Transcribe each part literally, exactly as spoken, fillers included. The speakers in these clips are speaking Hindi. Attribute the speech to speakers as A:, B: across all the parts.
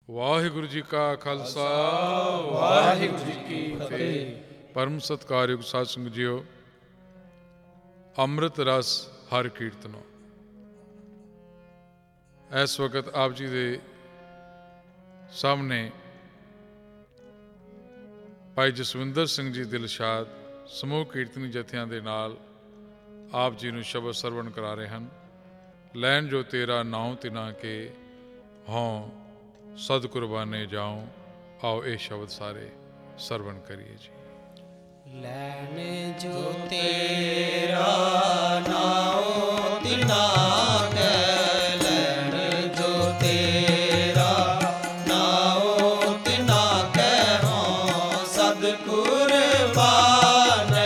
A: वाहिगुरु जी का खालसा
B: वाहिगुरु जी की फतेह।
A: परम सत्कारयोग साध संगत जीओ, अमृत रस हर कीर्तनों। इस वक्त आप जी के सामने भाई जसविंदर सिंह जी दिलशाद समूह कीर्तनी जत्थियां दे नाल आप जी नूं शब्द सरवण करा रहे हैं। लैन जो तेरा नाम तिना के हों सद कुर्बाने जाऊं। आओ ये शब्द सारे सरवण करिए जी।
B: लैन जो तेरा नाम तिना के, लैन जो तेरा नाम तिना के हों सद कुर्बान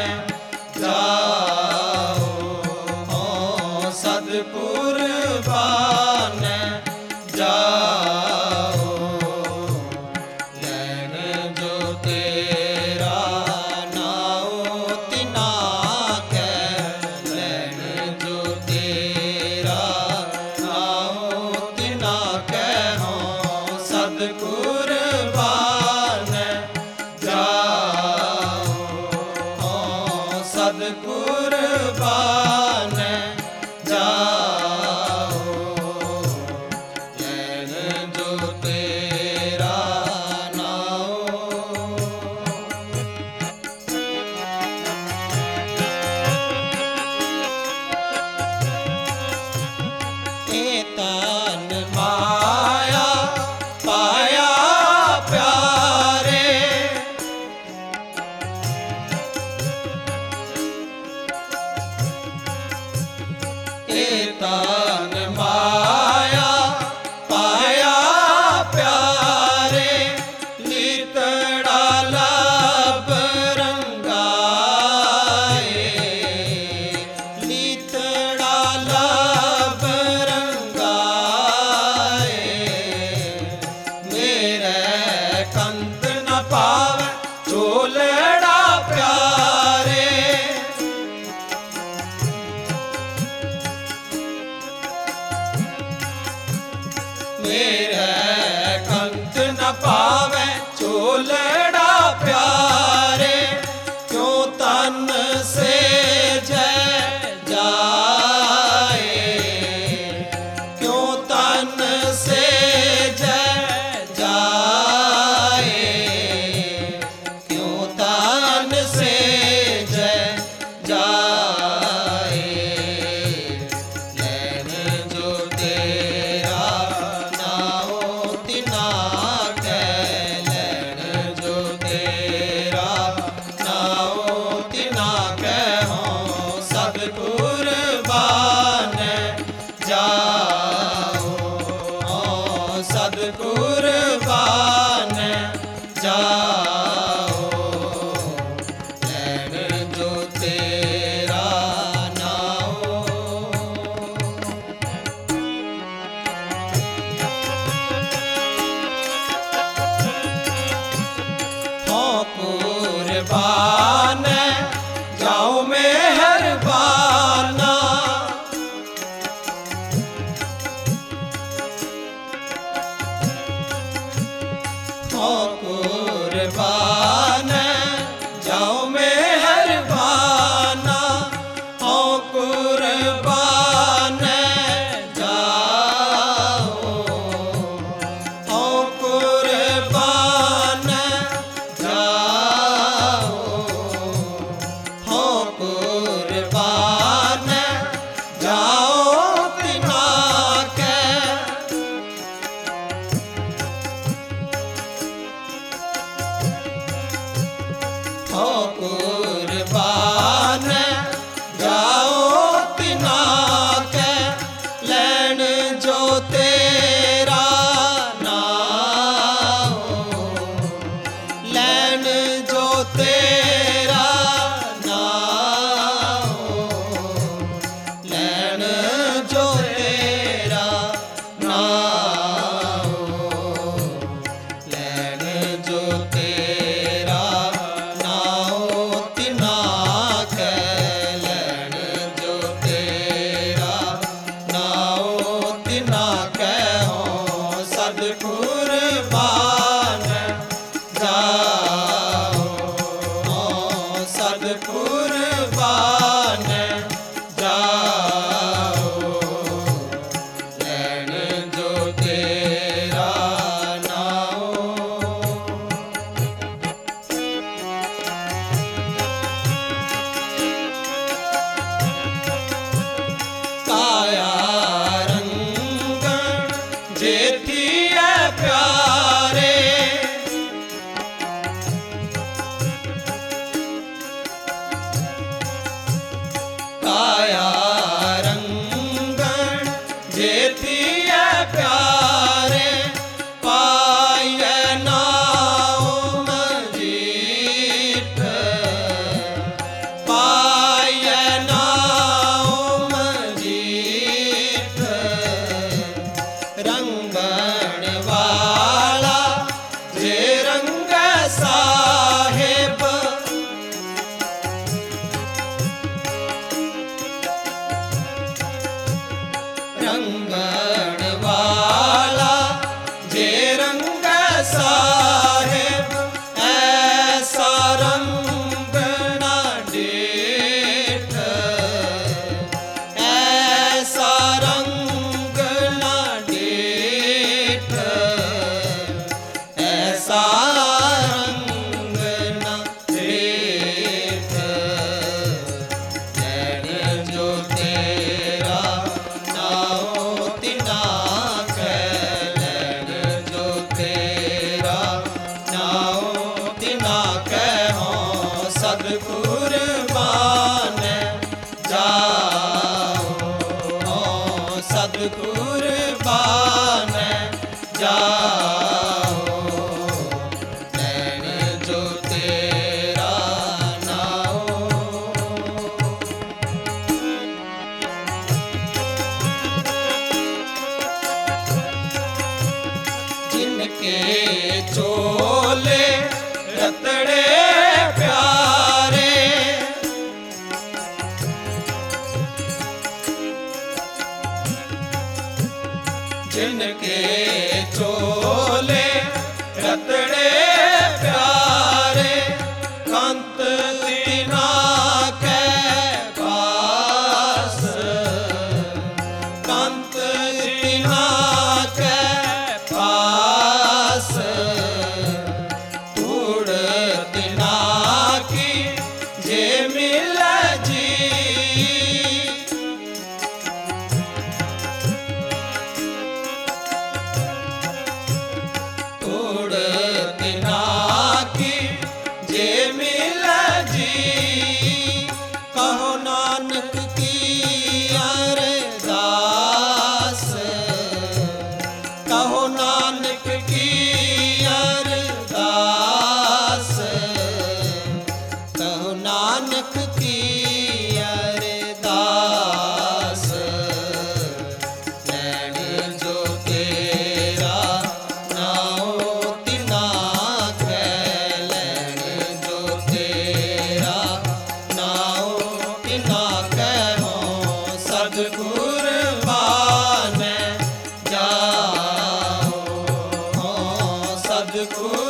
B: जाओ, हों सद कुर्बान जाओ। कुर्बान जाओ, सद कुर्बान जाओ, लैन जो तेरा नाओ। काया रंग जेती है प्यारे, काया रंग जेती है प्यारे, पाए नाओ मजीठ, पाए नाओ मजीठ, रंगण वाला जे रंग साहेब, रंगण वाला जे रंग साहेब, ऐसा रंग ना डेठ, ऐसा रंग ना डेठ, ऐसा रंग ना डेठ, लैन जो तेरा नाओ तिना कै, लैन जो तेरा नाओ तिना कै, हों सद कुर्बान जाओ, हों सद कुर्बान जाओ, लैन जो तेरा नाओ। जिनके चोले रतड़े प्यारे, जिनके चोले रतड़े प्यारे, कंत तिना कै पास, कंत तिना कै पास, तूड़ तिना की जे मिल जी, तोड़ तिना की जे मिल जी, कहो नानक की अरदास, कहो नानक की अरदास, कहो नानक की अरदास, लैन जो तेरा नाओ तिना कै, लैन जो तेरा नाओ तिना कै, हों सद कुर्बान जाओ, हों सद कुर्बान